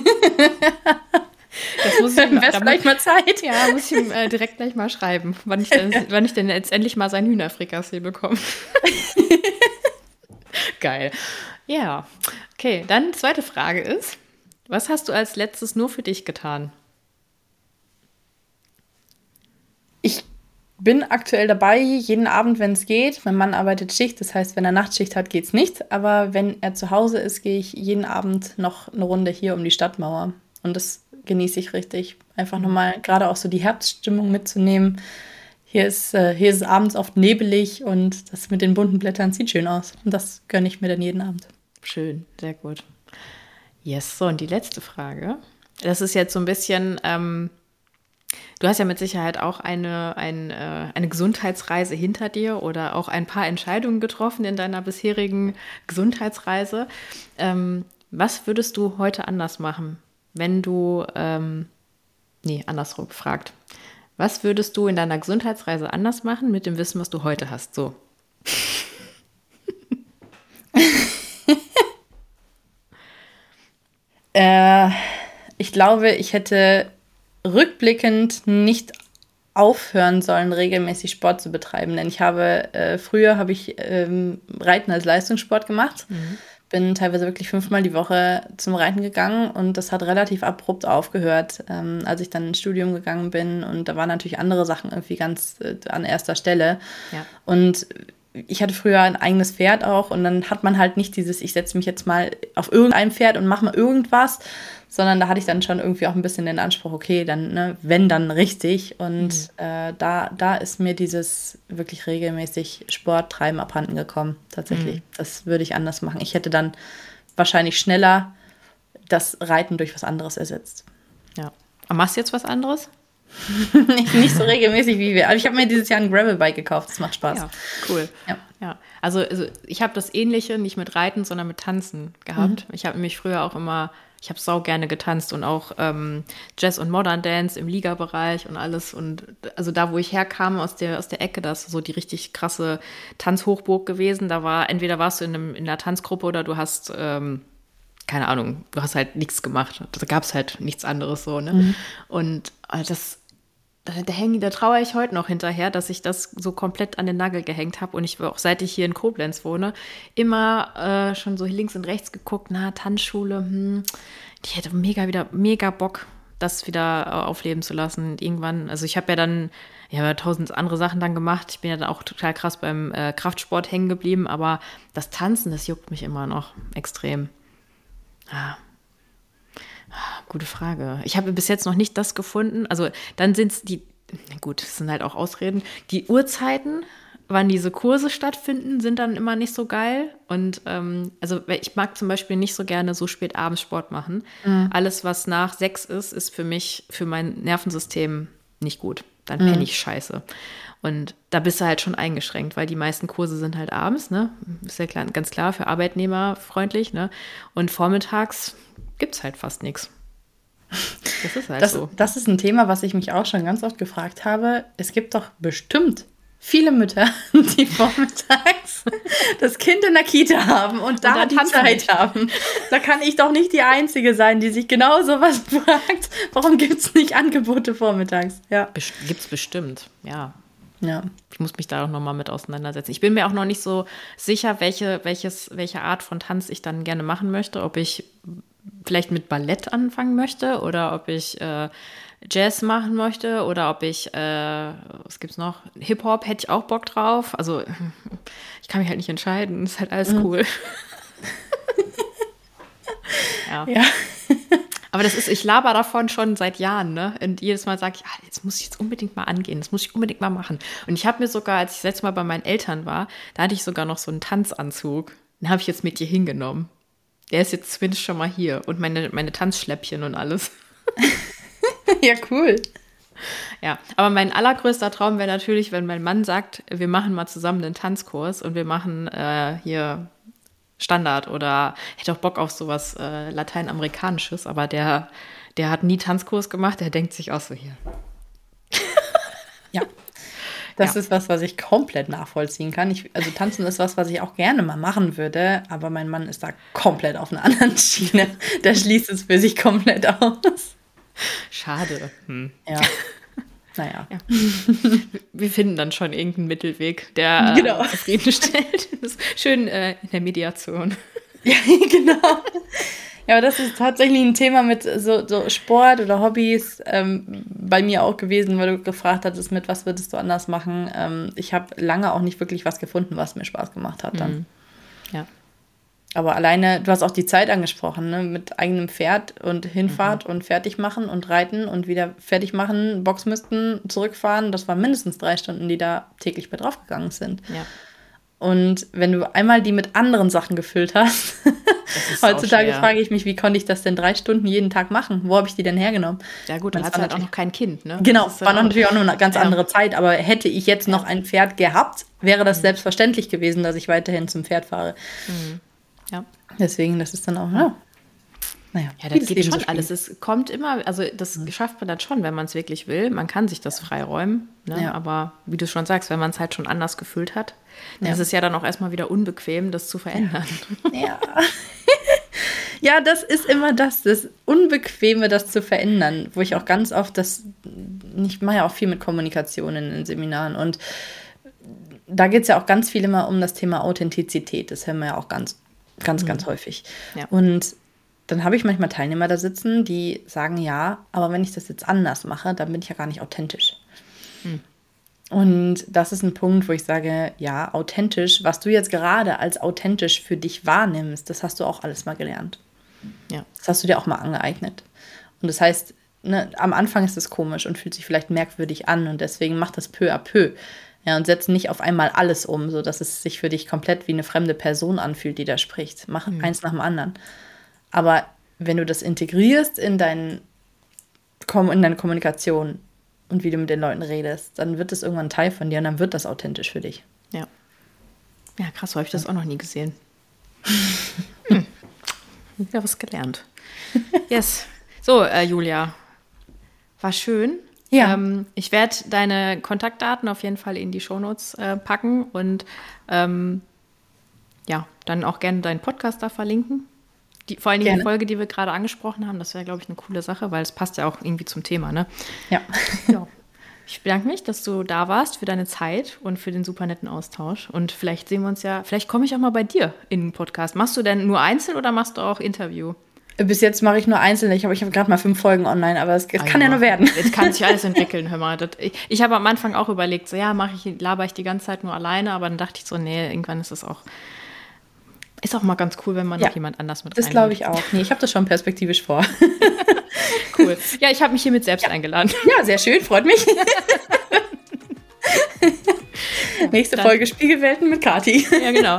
Das muss ich ihm vielleicht mal Zeit. Ja, muss ich ihm direkt gleich mal schreiben, wann ich denn jetzt endlich mal sein Hühnerfrikassee bekomme. Geil. Ja, okay. Dann zweite Frage ist, was hast du als letztes nur für dich getan? Ich bin aktuell dabei, jeden Abend, wenn es geht. Mein Mann arbeitet Schicht, das heißt, wenn er Nachtschicht hat, geht's nicht. Aber wenn er zu Hause ist, gehe ich jeden Abend noch eine Runde hier um die Stadtmauer. Und das genieße ich richtig. Einfach nochmal gerade auch so die Herbststimmung mitzunehmen. Hier ist es abends oft nebelig und das mit den bunten Blättern sieht schön aus. Und das gönne ich mir dann jeden Abend. Schön, sehr gut. Yes, so und die letzte Frage. Das ist jetzt so ein bisschen... Du hast ja mit Sicherheit auch eine Gesundheitsreise hinter dir oder auch ein paar Entscheidungen getroffen in deiner bisherigen Gesundheitsreise. Was würdest du heute anders machen, wenn du, andersrum gefragt. Was würdest du in deiner Gesundheitsreise anders machen mit dem Wissen, was du heute hast? So. Ich glaube, ich hätte rückblickend nicht aufhören sollen, regelmäßig Sport zu betreiben. Denn früher habe ich Reiten als Leistungssport gemacht. Bin teilweise wirklich 5-mal die Woche zum Reiten gegangen und das hat relativ abrupt aufgehört, als ich dann ins Studium gegangen bin. Und da waren natürlich andere Sachen irgendwie ganz an erster Stelle. Ja. Und ich hatte früher ein eigenes Pferd auch und dann hat man halt nicht dieses, ich setze mich jetzt mal auf irgendein Pferd und mache mal irgendwas, sondern da hatte ich dann schon irgendwie auch ein bisschen den Anspruch, okay, dann, ne, wenn, dann richtig. Und da ist mir dieses wirklich regelmäßig Sport treiben abhanden gekommen, tatsächlich. Das würde ich anders machen. Ich hätte dann wahrscheinlich schneller das Reiten durch was anderes ersetzt. Ja. Aber machst du jetzt was anderes? Nicht so regelmäßig wie wir. Aber ich habe mir dieses Jahr ein Gravelbike gekauft. Das macht Spaß. Ja, cool. Ja. Also ich habe das Ähnliche nicht mit Reiten, sondern mit Tanzen gehabt. Ich habe nämlich früher auch immer, ich habe sau gerne getanzt und auch Jazz und Modern Dance im Liga-Bereich und alles. Und also da, wo ich herkam, aus der Ecke, das ist so die richtig krasse Tanzhochburg gewesen. Entweder warst du in der Tanzgruppe oder du hast keine Ahnung, du hast halt nichts gemacht. Da gab es halt nichts anderes so, ne? Und da trauere ich heute noch hinterher, dass ich das so komplett an den Nagel gehängt habe. Und ich auch, seit ich hier in Koblenz wohne, immer schon so links und rechts geguckt, Tanzschule, die hätte mega Bock, das wieder aufleben zu lassen. Und irgendwann, also ich habe ja 1000 andere Sachen dann gemacht. Ich bin ja dann auch total krass beim Kraftsport hängen geblieben. Aber das Tanzen, das juckt mich immer noch extrem. Gute Frage. Ich habe bis jetzt noch nicht das gefunden. Also dann sind es das sind halt auch Ausreden. Die Uhrzeiten, wann diese Kurse stattfinden, sind dann immer nicht so geil. Und also ich mag zum Beispiel nicht so gerne so spät abends Sport machen. Alles, was nach 6 ist für mein Nervensystem nicht gut. Dann penne ich scheiße. Und da bist du halt schon eingeschränkt, weil die meisten Kurse sind halt abends, ne? Ist ja klar, ganz klar, für Arbeitnehmer freundlich, ne? Und vormittags gibt's halt fast nichts. Das ist halt so. Das ist ein Thema, was ich mich auch schon ganz oft gefragt habe. Es gibt doch bestimmt viele Mütter, die vormittags das Kind in der Kita haben und da die Zeit haben. Da kann ich doch nicht die Einzige sein, die sich genau sowas fragt. Warum gibt es nicht Angebote vormittags? Ja. Gibt's bestimmt, ja. Ja. Ich muss mich da auch nochmal mit auseinandersetzen. Ich bin mir auch noch nicht so sicher, welche Art von Tanz ich dann gerne machen möchte. Ob ich vielleicht mit Ballett anfangen möchte oder ob ich Jazz machen möchte oder ob ich, was gibt's noch? Hip-Hop hätte ich auch Bock drauf. Also ich kann mich halt nicht entscheiden. Ist halt alles cool. Ja. Aber ich laber davon schon seit Jahren, ne? Und jedes Mal sage ich, jetzt muss ich jetzt unbedingt mal angehen, das muss ich unbedingt mal machen. Und ich habe mir sogar, als ich das letzte Mal bei meinen Eltern war, da hatte ich sogar noch so einen Tanzanzug. Den habe ich jetzt mit dir hingenommen. Der ist jetzt zumindest schon mal hier. Und meine Tanzschläppchen und alles. Ja, cool. Ja, aber mein allergrößter Traum wäre natürlich, wenn mein Mann sagt, wir machen mal zusammen einen Tanzkurs und wir machen hier Standard oder hätte auch Bock auf sowas Lateinamerikanisches, aber der hat nie Tanzkurs gemacht, der denkt sich auch so hier. Ja, das ist was ich komplett nachvollziehen kann. Also tanzen ist was ich auch gerne mal machen würde, aber mein Mann ist da komplett auf einer anderen Schiene. Der schließt es für sich komplett aus. Schade. Ja. Naja. Ja. Wir finden dann schon irgendeinen Mittelweg, der zufriedenstellt. Das ist schön in der Mediation. Ja, genau. Ja, aber das ist tatsächlich ein Thema mit so Sport oder Hobbys bei mir auch gewesen, weil du gefragt hattest, mit was würdest du anders machen. Ich habe lange auch nicht wirklich was gefunden, was mir Spaß gemacht hat dann. Ja. Aber alleine, du hast auch die Zeit angesprochen, ne? Mit eigenem Pferd und Hinfahrt und fertig machen und reiten und wieder fertig machen, Boxmisten, zurückfahren. Das waren mindestens 3 Stunden, die da täglich bei draufgegangen sind. Ja. Und wenn du einmal die mit anderen Sachen gefüllt hast, heutzutage frage ich mich, wie konnte ich das denn 3 Stunden jeden Tag machen? Wo habe ich die denn hergenommen? Ja gut, dann hast du halt auch noch kein Kind, ne? Genau, war natürlich auch noch eine ganz andere Zeit, aber hätte ich jetzt noch ein Pferd gehabt, wäre das selbstverständlich gewesen, dass ich weiterhin zum Pferd fahre. Mhm. Ja. Deswegen, das ist dann auch, naja. Ja, das geht schon alles. Es kommt immer, also das schafft man dann schon, wenn man es wirklich will. Man kann sich das freiräumen, ne? Ja. Aber wie du schon sagst, wenn man es halt schon anders gefühlt hat, dann ist es ja dann auch erstmal wieder unbequem, das zu verändern. Ja. Ja, das ist immer das Unbequeme, das zu verändern, wo ich auch ganz oft ich mache ja auch viel mit Kommunikation in den Seminaren und da geht es ja auch ganz viel immer um das Thema Authentizität. Das hören wir ja auch ganz häufig. Ja. Und dann habe ich manchmal Teilnehmer da sitzen, die sagen, ja, aber wenn ich das jetzt anders mache, dann bin ich ja gar nicht authentisch. Und das ist ein Punkt, wo ich sage, ja, authentisch, was du jetzt gerade als authentisch für dich wahrnimmst, das hast du auch alles mal gelernt. Ja. Das hast du dir auch mal angeeignet. Und das heißt, ne, am Anfang ist es komisch und fühlt sich vielleicht merkwürdig an und deswegen mach das peu à peu. Ja, und setz nicht auf einmal alles um, sodass es sich für dich komplett wie eine fremde Person anfühlt, die da spricht. Mach eins nach dem anderen. Aber wenn du das integrierst in deine Kommunikation und wie du mit den Leuten redest, dann wird das irgendwann ein Teil von dir und dann wird das authentisch für dich. Ja. Ja, krass, so habe ich das auch noch nie gesehen. Wieder was gelernt. Yes. So, Julia, war schön. Ja. Ich werde deine Kontaktdaten auf jeden Fall in die Shownotes packen und dann auch gerne deinen Podcast da verlinken. Vor allem die Folge, die wir gerade angesprochen haben, das wäre, glaube ich, eine coole Sache, weil es passt ja auch irgendwie zum Thema, ne? Ja. Ja. Ich bedanke mich, dass du da warst, für deine Zeit und für den super netten Austausch. Und vielleicht sehen wir uns vielleicht komme ich auch mal bei dir in den Podcast. Machst du denn nur einzeln oder machst du auch Interview? Bis jetzt mache ich nur einzelne. Ich habe gerade mal 5 Folgen online, aber es kann ja nur werden. Jetzt kann sich alles entwickeln, hör mal. Ich habe am Anfang auch überlegt, so laber ich die ganze Zeit nur alleine, aber dann dachte ich so, nee, irgendwann ist auch mal ganz cool, wenn man noch jemand anders mit reinholt. Das glaube ich auch. Nee, ich habe das schon perspektivisch vor. Cool. Ja, ich habe mich hiermit selbst eingeladen. Ja, sehr schön, freut mich. Nächste Folge Spiegelwelten mit Kathi. Ja, genau.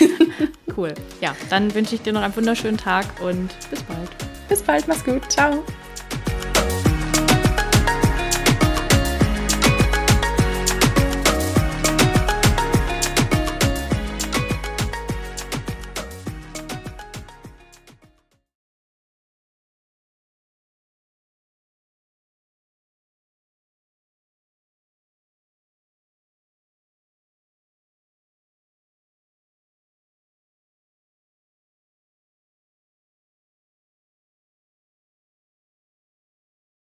Cool. Ja, dann wünsche ich dir noch einen wunderschönen Tag und bis bald. Bis bald, mach's gut. Ciao.